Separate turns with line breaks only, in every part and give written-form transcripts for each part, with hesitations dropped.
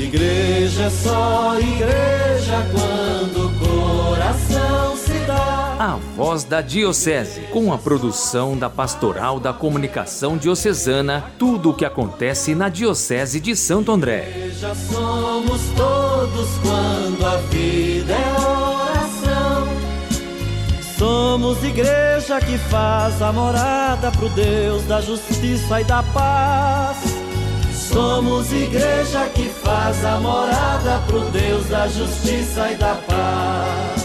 Igreja é só igreja quando o coração se dá.
A Voz da Diocese, com a produção da Pastoral da Comunicação Diocesana, tudo o que acontece na Diocese de Santo André.
Igreja somos todos quando a vida é oração. Somos igreja que faz a morada pro Deus da justiça e da paz. Somos igreja que faz a morada pro Deus da justiça e da paz.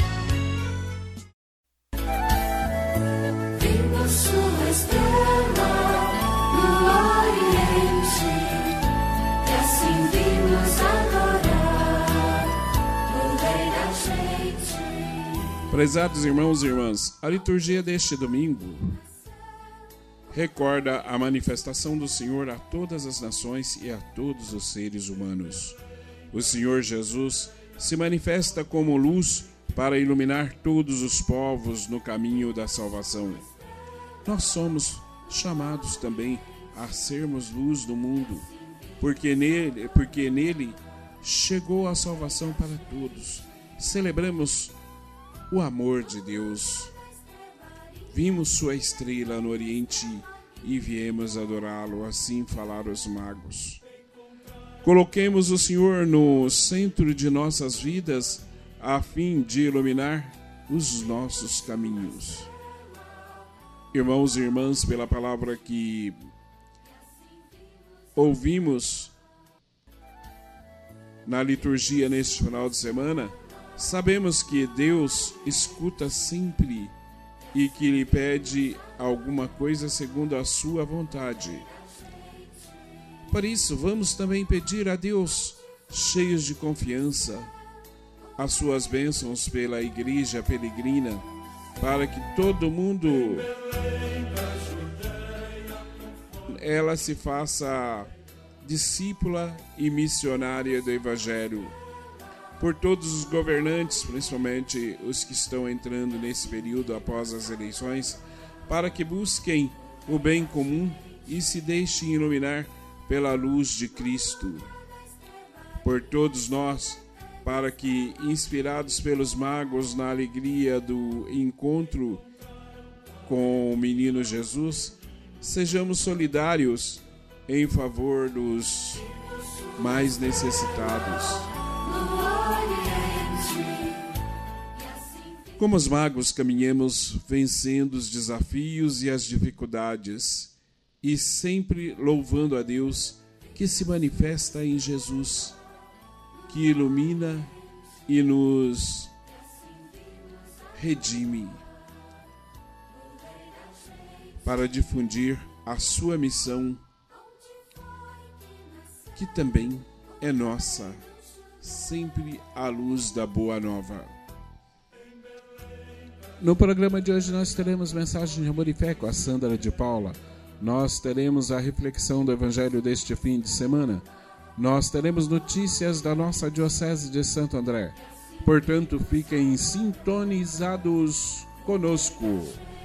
Vendo sua estrela no oriente, e assim vimos adorar o Rei da gente.
Prezados irmãos e irmãs, a liturgia deste domingo recorda a manifestação do Senhor a todas as nações e a todos os seres humanos. O Senhor Jesus se manifesta como luz para iluminar todos os povos no caminho da salvação. Nós somos chamados também a sermos luz do mundo, porque nele chegou a salvação para todos. Celebramos o amor de Deus. Vimos sua estrela no Oriente e viemos adorá-lo, assim falaram os magos. Coloquemos o Senhor no centro de nossas vidas, a fim de iluminar os nossos caminhos. Irmãos e irmãs, pela palavra que ouvimos na liturgia neste final de semana, sabemos que Deus escuta sempre e que lhe pede alguma coisa segundo a sua vontade. Por isso, vamos também pedir a Deus, cheios de confiança, as suas bênçãos pela Igreja Peregrina, para que todo mundo ela se faça discípula e missionária do Evangelho. Por todos os governantes, principalmente os que estão entrando nesse período após as eleições, para que busquem o bem comum e se deixem iluminar pela luz de Cristo. Por todos nós, para que, inspirados pelos magos na alegria do encontro com o menino Jesus, sejamos solidários em favor dos mais necessitados. Como os magos, caminhemos vencendo os desafios e as dificuldades e sempre louvando a Deus que se manifesta em Jesus, que ilumina e nos redime para difundir a sua missão, que também é nossa, sempre à luz da Boa Nova. No programa de hoje nós teremos mensagem de amor e fé com a Sandra de Paula. Nós teremos a reflexão do Evangelho deste fim de semana. Nós teremos notícias da nossa Diocese de Santo André. Portanto, fiquem sintonizados conosco.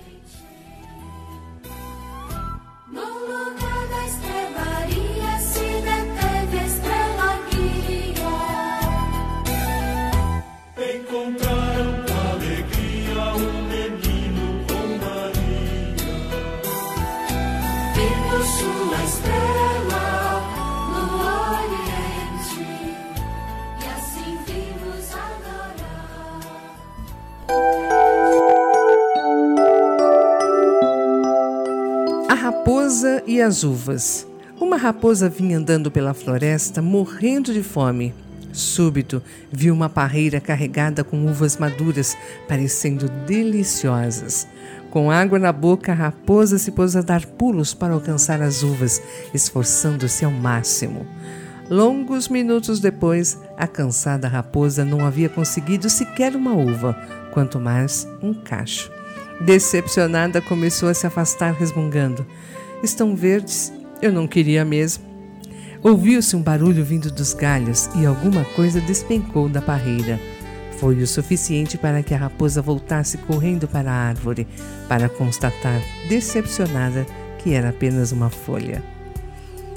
A raposa e as uvas. Uma raposa vinha andando pela floresta, morrendo de fome. Súbito, viu uma parreira carregada com uvas maduras, parecendo deliciosas. Com água na boca, a raposa se pôs a dar pulos para alcançar as uvas, esforçando-se ao máximo. Longos minutos depois, a cansada raposa não havia conseguido sequer uma uva, quanto mais um cacho. Decepcionada, começou a se afastar, resmungando: "Estão verdes, eu não queria mesmo." Ouviu-se um barulho vindo dos galhos e alguma coisa despencou da parreira. Foi o suficiente para que a raposa voltasse correndo para a árvore, para constatar, decepcionada, que era apenas uma folha.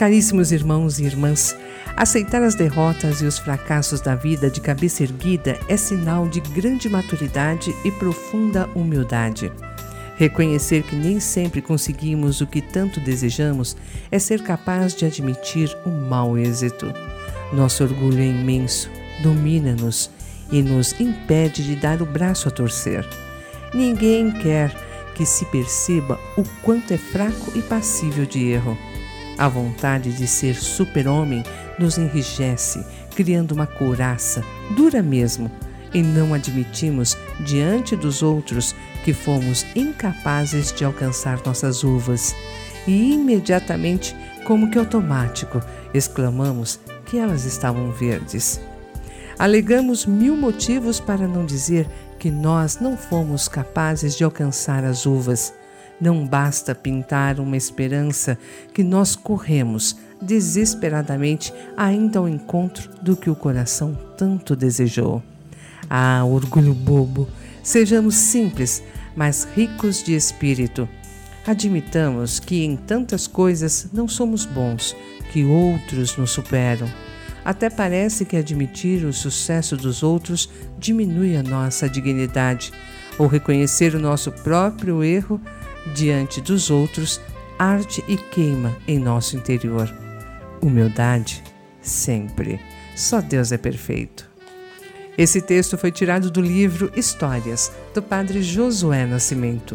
Caríssimos irmãos e irmãs, aceitar as derrotas e os fracassos da vida de cabeça erguida é sinal de grande maturidade e profunda humildade. Reconhecer que nem sempre conseguimos o que tanto desejamos é ser capaz de admitir o mau êxito. Nosso orgulho é imenso, domina-nos e nos impede de dar o braço a torcer. Ninguém quer que se perceba o quanto é fraco e passível de erro. A vontade de ser super-homem nos enrijece, criando uma couraça, dura mesmo, e não admitimos diante dos outros que fomos incapazes de alcançar nossas uvas. E imediatamente, como que automático, exclamamos que elas estavam verdes. Alegamos 1000 motivos para não dizer que nós não fomos capazes de alcançar as uvas. Não basta pintar uma esperança que nós corremos desesperadamente ainda ao encontro do que o coração tanto desejou. Ah, orgulho bobo! Sejamos simples, mas ricos de espírito. Admitamos que em tantas coisas não somos bons, que outros nos superam. Até parece que admitir o sucesso dos outros diminui a nossa dignidade, ou reconhecer o nosso próprio erro diante dos outros arde e queima em nosso interior. Humildade, sempre. Só Deus é perfeito. Esse texto foi tirado do livro Histórias, do Padre Josué Nascimento.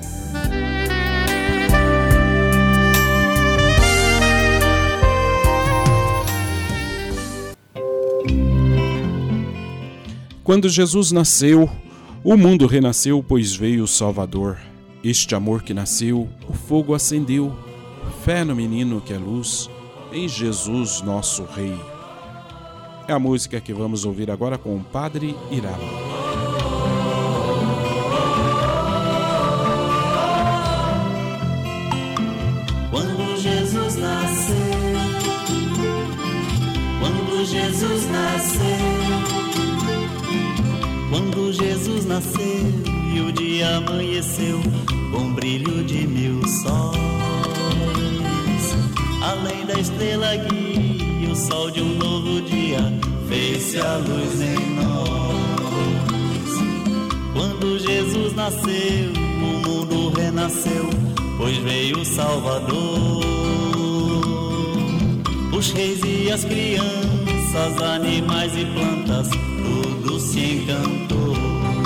Quando Jesus nasceu, o mundo renasceu, pois veio o Salvador. Este amor que nasceu, o fogo acendeu. Fé no menino que é luz, em Jesus nosso Rei. É a música que vamos ouvir agora com o Padre Irala.
Quando Jesus nasceu, quando Jesus nasceu, quando Jesus nasceu e o dia amanheceu com brilho de 1000 sóis, além da estrela guia, o sol de um novo dia fez-se a luz em nós. Quando Jesus nasceu, o mundo renasceu, pois veio o Salvador. Os reis e as crianças, animais e plantas, tudo se encantou.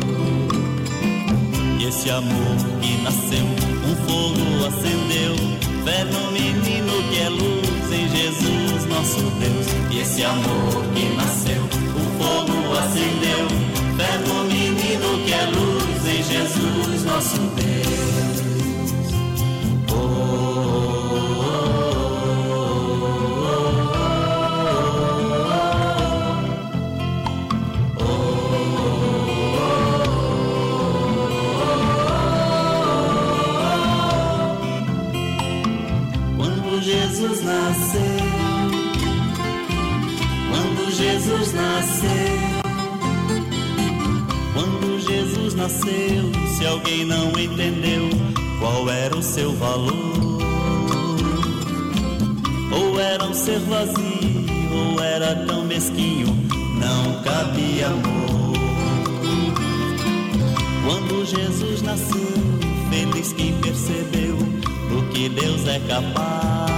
E esse amor que nasceu, um fogo acendeu. Fé no menino que é luz, em Jesus nosso Deus. E esse amor que nasceu, um fogo acendeu. Fé no menino que é luz, em Jesus nosso Deus. Jesus nasceu, quando Jesus nasceu, quando Jesus nasceu, se alguém não entendeu qual era o seu valor, ou era um ser vazio, ou era tão mesquinho, não cabia amor. Quando Jesus nasceu, feliz quem percebeu do que Deus é capaz.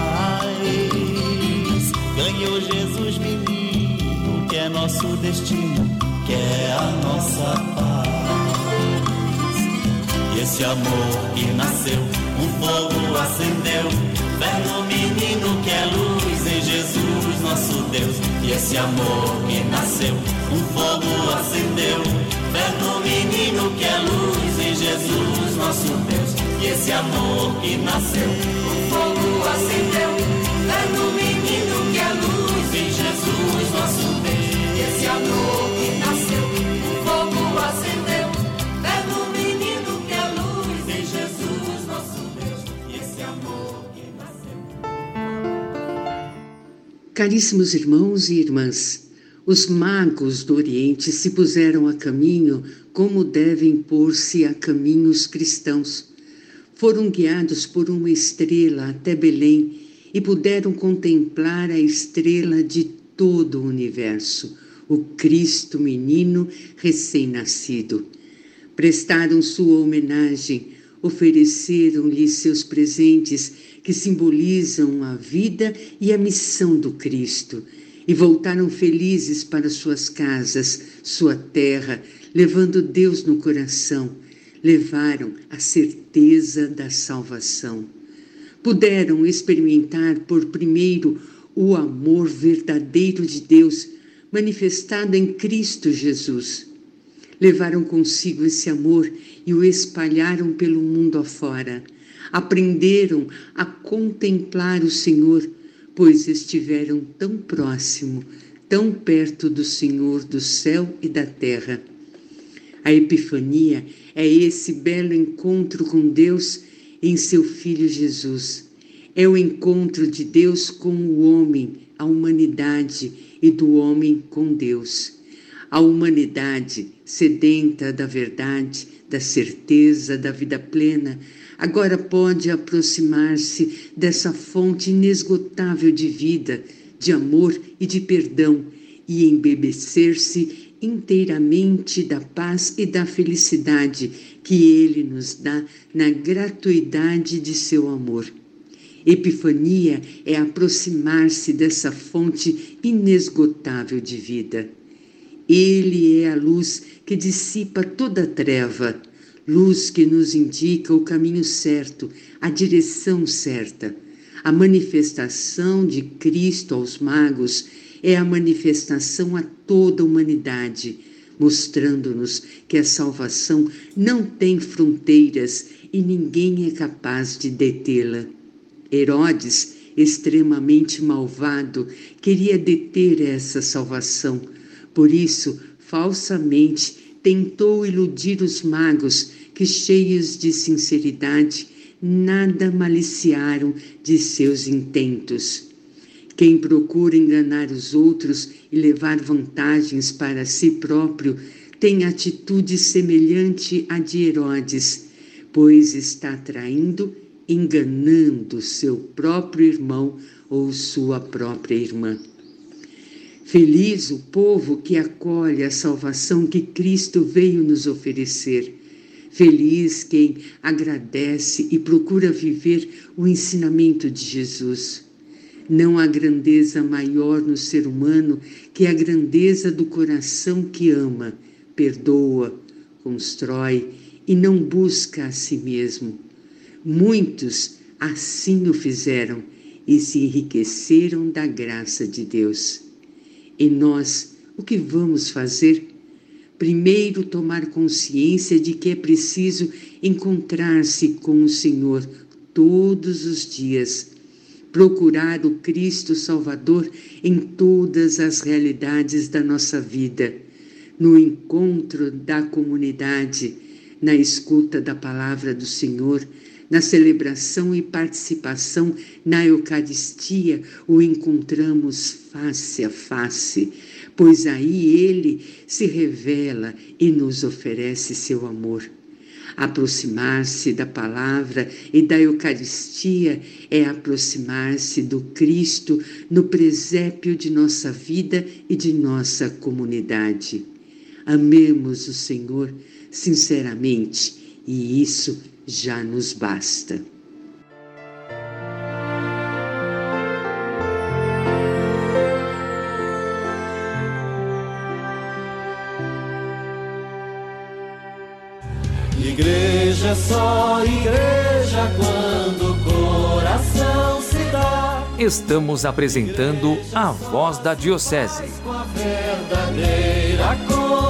Ganhou Jesus menino, que é nosso destino, que é a nossa paz. E esse amor que nasceu, um fogo acendeu. Fé no menino que é luz, em Jesus nosso Deus. E esse amor que nasceu, um fogo acendeu. Fé no menino que é luz, em Jesus nosso Deus. E esse amor que nasceu, um fogo acendeu. Fé no menino que é luz, em Jesus nosso Deus. E esse amor que nasceu, um fogo acendeu. Fé no menino que é luz, em Jesus nosso Deus. E esse amor que nasceu.
Caríssimos irmãos e irmãs, os magos do Oriente se puseram a caminho como devem pôr-se a caminhos cristãos. Foram guiados por uma estrela até Belém e puderam contemplar a estrela de todo o universo, o Cristo menino recém-nascido. Prestaram sua homenagem, ofereceram-lhe seus presentes que simbolizam a vida e a missão do Cristo, e voltaram felizes para suas casas, sua terra, levando Deus no coração. Levaram a certeza da salvação. Puderam experimentar por primeiro o amor verdadeiro de Deus, manifestado em Cristo Jesus. Levaram consigo esse amor e o espalharam pelo mundo afora. Aprenderam a contemplar o Senhor, pois estiveram tão próximo, tão perto do Senhor do céu e da terra. A Epifania é esse belo encontro com Deus em seu Filho Jesus. É o encontro de Deus com o homem, a humanidade, e do homem com Deus. A humanidade, sedenta da verdade, da certeza, da vida plena, agora pode aproximar-se dessa fonte inesgotável de vida, de amor e de perdão, e embebecer-se inteiramente da paz e da felicidade que Ele nos dá na gratuidade de seu amor. Epifania é aproximar-se dessa fonte inesgotável de vida. Ele é a luz que dissipa toda treva, luz que nos indica o caminho certo, a direção certa. A manifestação de Cristo aos magos é a manifestação a toda a humanidade, mostrando-nos que a salvação não tem fronteiras e ninguém é capaz de detê-la. Herodes, extremamente malvado, queria deter essa salvação. Por isso, falsamente, tentou iludir os magos que, cheios de sinceridade, nada maliciaram de seus intentos. Quem procura enganar os outros e levar vantagens para si próprio tem atitude semelhante à de Herodes, pois está traindo, enganando seu próprio irmão ou sua própria irmã. Feliz o povo que acolhe a salvação que Cristo veio nos oferecer. Feliz quem agradece e procura viver o ensinamento de Jesus. Não há grandeza maior no ser humano que a grandeza do coração que ama, perdoa, constrói e não busca a si mesmo. Muitos assim o fizeram e se enriqueceram da graça de Deus. E nós, o que vamos fazer? Primeiro, tomar consciência de que é preciso encontrar-se com o Senhor todos os dias. Procurar o Cristo Salvador em todas as realidades da nossa vida, no encontro da comunidade, na escuta da palavra do Senhor, na celebração e participação na Eucaristia, o encontramos face a face, pois aí Ele se revela e nos oferece seu amor. Aproximar-se da palavra e da Eucaristia é aproximar-se do Cristo no presépio de nossa vida e de nossa comunidade. Amemos o Senhor sinceramente e isso já nos basta.
Igreja é só igreja quando o coração se dá.
Estamos apresentando a Voz da Diocese.
Com a verdadeira